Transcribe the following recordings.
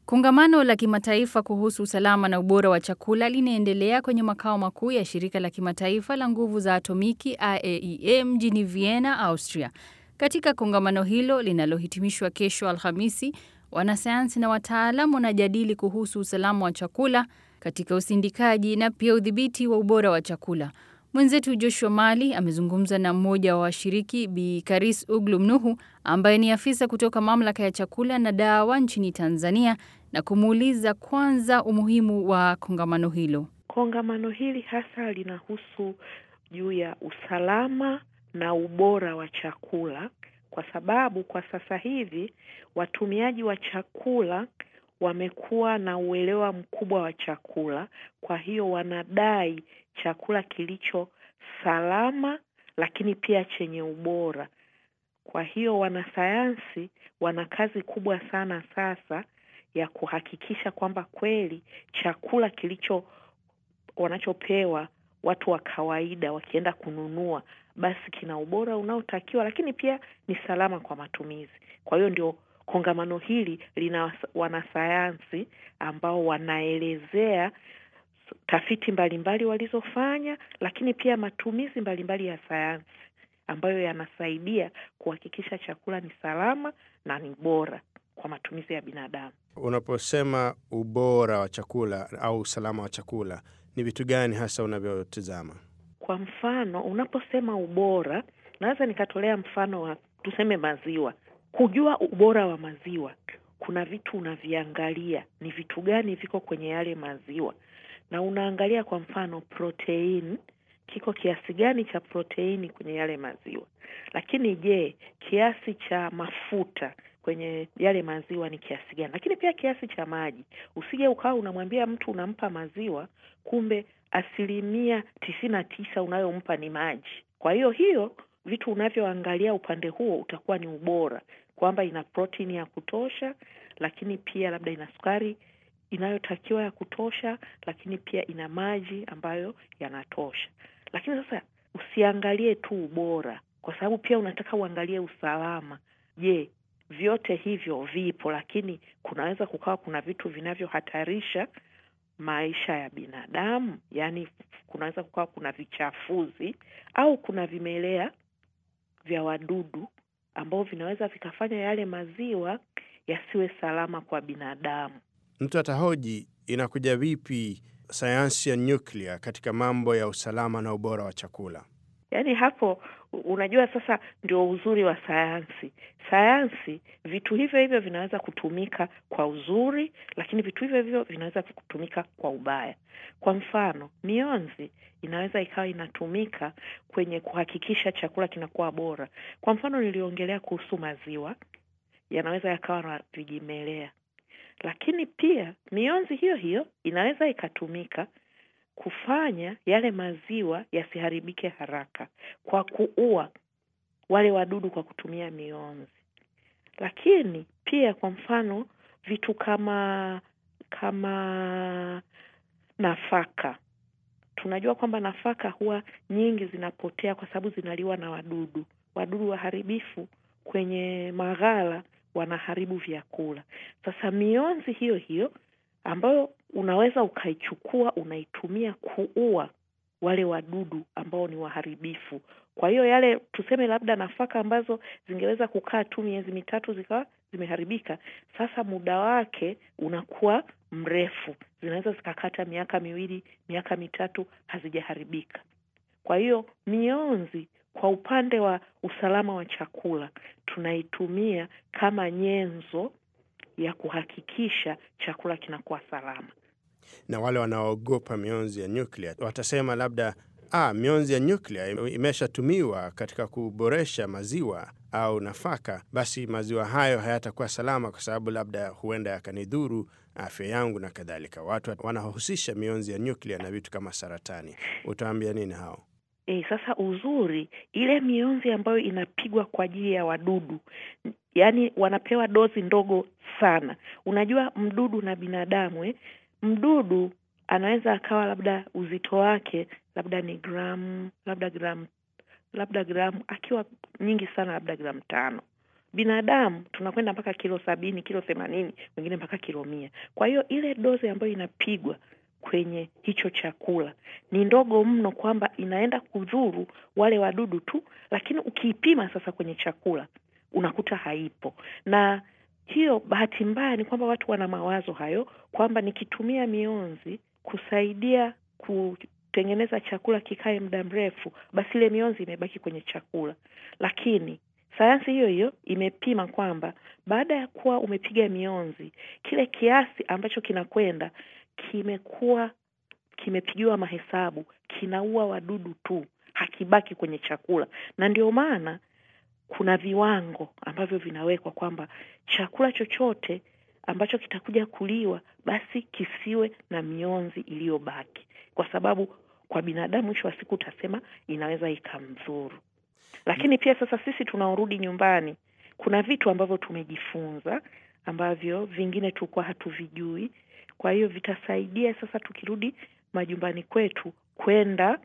Kongamano la kimataifa kuhusu usalama na ubora wa chakula linaendelea kwenye makao makuu ya shirika la kimataifa la nguvu za atomiki IAEA mjini Vienna, Austria. Katika kongamano hilo linalohitimishwa kesho Alhamisi, wanasayansi na wataalamu wanajadili kuhusu usalama wa chakula katika usindikaji na pia udhibiti wa ubora wa chakula. Mwenzetu Joshua Mali amezungumza na mmoja wa washiriki Bi Karis Uglu Mnuhu ambaye ni afisa kutoka mamlaka ya chakula na dawa nchini Tanzania na kumuuliza kwanza umuhimu wa kongamano hilo. Kongamano hili hasa linahusu juu ya usalama na ubora wa chakula, kwa sababu kwa sasa hivi watumiaji wa chakula wamekuwa na uelewa mkubwa wa chakula. Kwa hiyo wanadai chakula kilicho salama lakini pia chenye ubora. Kwa hiyo wanasayansi wana kazi kubwa sana sasa ya kuhakikisha kwamba kweli chakula kilicho wanachopewa watu wa kawaida wakienda kununua basi kina ubora unaotakiwa, lakini pia ni salama kwa matumizi. Kwa hiyo ndio kongamano hili lina wanasayansi ambao wanaelezea tafiti mbalimbali walizofanya, lakini pia matumizi mbalimbali ya sayansi ambayo yanasaidia kuhakikisha chakula ni salama na ni bora kwa matumizi ya binadamu. Unaposema ubora wa chakula au usalama wa chakula, ni vitu gani hasa unavyotazama? Kwa mfano, unaposema ubora, naweza nikatolea mfano wa tuseme maziwa. Kujua ubora wa maziwa, kuna vitu unaviangalia, ni vitu gani viko kwenye yale maziwa. Na unaangalia kwa mfano protein, kiko kiasi gani cha proteini kwenye yale maziwa. Lakini je, kiasi cha mafuta kwenye yale maziwa ni kiasi gani? Lakini pia kiasi cha maji. Usije ukawa unamwambia mtu unampa maziwa, kumbe 99% unayompa ni maji. Kwa hiyo vitu unavyoangalia upande huo utakuwa ni ubora, kwamba ina protein ya kutosha, lakini pia labda ina sukari inayotakiwa ya kutosha, lakini pia ina maji ambayo yanatosha. Lakini sasa usiangalie tu ubora, kwa sababu pia unataka uangalie usalama. Je, vyote hivyo vipo, lakini kunaweza kukawa kuna vitu vinavyohatarisha maisha ya binadamu, yani kunaweza kukawa kuna vichafuzi au kuna vimelea vya wadudu ambao vinaweza vikafanya yale maziwa yasiwe salama kwa binadamu. Mtu atahoji inakuja vipi sayansi ya nyuklia katika mambo ya usalama na ubora wa chakula? Yaani hapo unajua sasa ndio uzuri wa sayansi. Sayansi, vitu hivyo vinaweza kutumika kwa uzuri, lakini vitu hivyo vinaweza kutumika kwa ubaya. Kwa mfano, mionzi inaweza ikawa inatumika kwenye kuhakikisha chakula kinakuwa bora. Kwa mfano niliongelea kuhusu maziwa, yanaweza yakawa na vijimelea. Lakini pia mionzi hiyo inaweza ikatumika kufanya yale maziwa yasiharibike haraka kwa kuua wale wadudu kwa kutumia mionzi. Lakini pia kwa mfano vitu kama nafaka. Tunajua kwamba nafaka huwa nyingi zinapotea kwa sababu zinaliwa na wadudu. Wadudu waharibifu kwenye maghala wanaharibu vyakula. Sasa mionzi hiyo ambayo unaweza ukaichukua unaitumia kuua wale wadudu ambao ni waharibifu. Kwa hiyo yale tuseme labda nafaka ambazo zingeweza kukaa tu miezi 3 zikawa zimeharibika, sasa muda wake unakuwa mrefu. Zinaweza zikakata miaka 2, miaka 3 hazijaharibika. Kwa hiyo mionzi kwa upande wa usalama wa chakula tunaitumia kama nyenzo ya kuhakikisha chakula kinakuwa salama. Na wale wanaogopa mionzi ya nyuklia watasema labda mionzi ya nyuklia imeshatumiwa katika kuboresha maziwa au nafaka, basi maziwa hayo hayatakuwa salama kwa sababu labda huenda yakanidhuru afya yangu na kadhalika. Watu wanahusisha mionzi ya nyuklia na vitu kama saratani. Utaambia nini hao? Sasa uzuri, ile mionzi ambayo inapigwa kwa ajili ya wadudu, yani wanapewa dozi ndogo sana. Unajua mdudu na binadamu, mdudu anaweza akawa labda uzito wake labda ni gramu, labda gramu akiwa nyingi sana labda gramu 5. binadamu tunakwenda mpaka kilo 70, kilo 80, wengine mpaka kilo 100. Kwa hiyo ile dozi ambayo inapigwa kwenye hicho chakula ni ndogo mno, kwamba inaenda kudhuru wale wadudu tu, lakini ukiipima sasa kwenye chakula unakuta haipo. Na hiyo bahati mbaya ni kwamba watu wana mawazo hayo kwamba nikitumia mionzi kusaidia kutengeneza chakula kikae muda mrefu, basi ile mionzi imebaki kwenye chakula. Lakini sayansi hiyo hiyo imepima kwamba baada ya kuwa umepiga mionzi, kile kiasi ambacho kinakwenda kimepigiwa mahesabu, kinaua wadudu tu, hakibaki kwenye chakula. Na ndio maana kuna viwango ambavyo vinawekwa kwamba chakula chochote ambacho kitakuja kuliwa basi kisiwe na mionzi iliyobaki, kwa sababu kwa binadamu mwisho wa siku utasema inaweza ikamdhuru. Lakini pia sasa sisi tunaorudi nyumbani, kuna vitu ambavyo tumejifunza ambavyo vingine tulikuwa hatuvijui. Kwa hiyo vitasaidia sasa tukirudi majumbani kwetu kwenda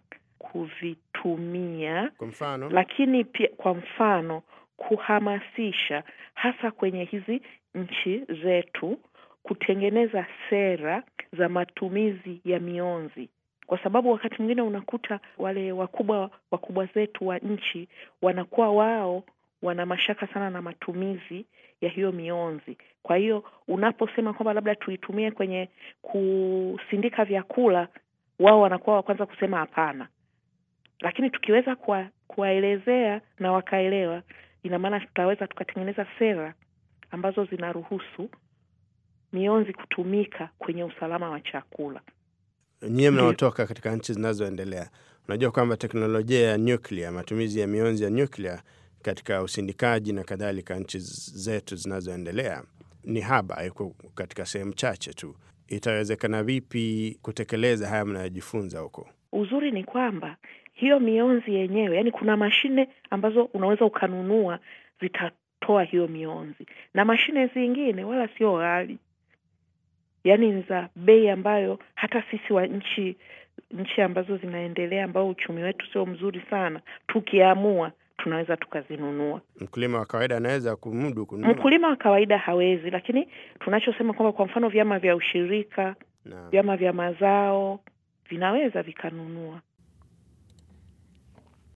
kuvitumia. Kwa mfano, lakini pia kwa mfano kuhamasisha hasa kwenye hizi nchi zetu kutengeneza sera za matumizi ya mionzi, kwa sababu wakati mwingine unakuta wale wakubwa zetu wa nchi wanakuwa wao wana mashaka sana na matumizi ya hiyo mionzi. Kwa hiyo unaposema kwamba labda tuitumie kwenye kusindika vyakula, wao wanakuwa wa kwanza kusema hapana. Lakini tukiweza kuwaelezea na wakaelewa, ina maana tutaweza tukatengeneza sera ambazo zinaruhusu mionzi kutumika kwenye usalama wa chakula. Nyie mnaotoka katika nchi zinazoendelea, unajua kwamba teknolojia ya nyuklia, matumizi ya mionzi ya nyuklia katika usindikaji na kadhalika nchi zetu zinazoendelea ni haba, iko katika sehemu chache tu. Itawezekana vipi kutekeleza haya mnayojifunza huko? Uzuri ni kwamba hiyo mionzi yenyewe, yani kuna mashine ambazo unaweza ukanunua zitatoa hiyo mionzi, na mashine zingine wala sio ghali, yani ni za bei ambayo hata sisi wa nchi ambazo zinaendelea, ambao uchumi wetu sio mzuri sana, tukiamua tunaweza tukazinunua. Mkulima wa kawaida anaweza kumudu kununua? Mkulima wa kawaida hawezi, lakini tunachosema kwamba kwa mfano vyama vya ushirika, vyama vya mazao vinaweza vikanunua.